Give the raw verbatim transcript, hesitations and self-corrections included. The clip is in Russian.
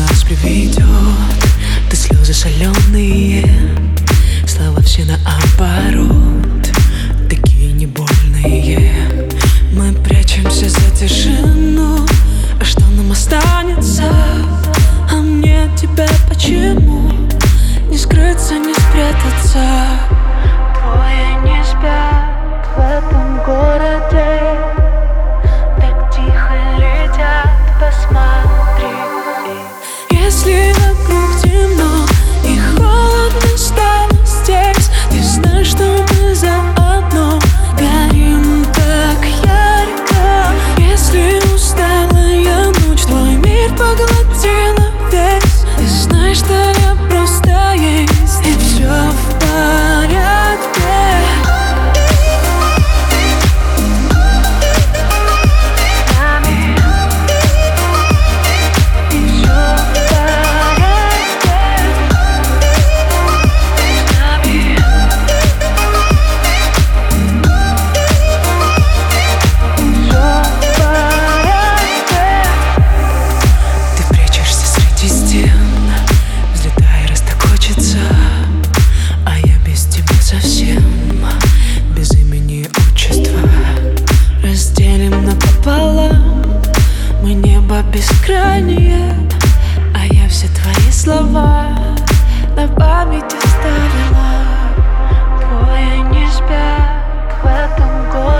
нас приведет. Ты слезы соленые, слова все наоборот, такие не больные. Мы прячемся за тишину, а что нам останется? А мне от тебя почему не скрыться, не спрятаться? Двое не спят в этом городе, так тихо летят, посмотри. Если вокруг темно и холодно стало здесь, ты знаешь, что мы заодно горим так ярко. Если усталая ночь твой мир поглотила весь, ты знаешь, что я просто есть, и все в порядке. Совсем без имени и отчества разделим напополам. Мы небо бескрайнее, а я все твои слова на память оставила. Двое не спят в этом городе.